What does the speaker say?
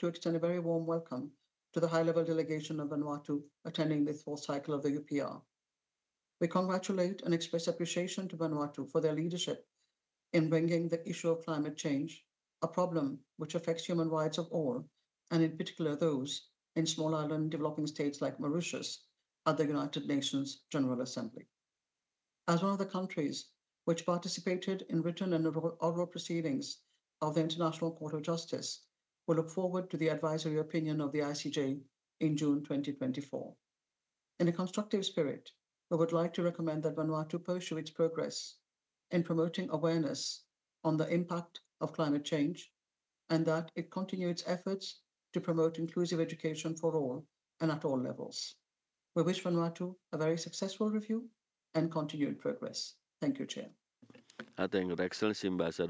to extend a very warm welcome to the high level delegation of Vanuatu attending this fourth cycle of the UPR. We congratulate and express appreciation to Vanuatu for their leadership in bringing the issue of climate change, a problem which affects human rights of all, and in particular those in small island developing states like Mauritius, at the United Nations General Assembly. As one of the countries which participated in written and oral proceedings of the International Court of Justice, we look forward to the advisory opinion of the ICJ in June 2024. In a constructive spirit, we would like to recommend that Vanuatu pursue its progress in promoting awareness on the impact of climate change and that it continue its efforts to promote inclusive education for all and at all levels. We wish Vanuatu a very successful review and continued progress. Thank you, Chair. Thank you, Excellency Ambassador.